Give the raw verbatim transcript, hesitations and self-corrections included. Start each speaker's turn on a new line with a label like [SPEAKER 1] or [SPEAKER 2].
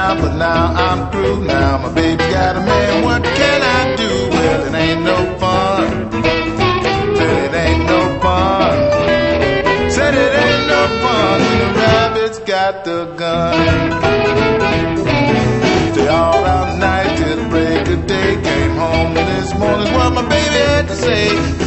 [SPEAKER 1] time, but now I'm through. Now my baby got a man, what can I do? Well, it ain't no fun. Said it ain't no fun. Said it ain't no fun when the rabbit's got the gun. Stay all out night till the break of day. Came home this morning, what my baby had to say.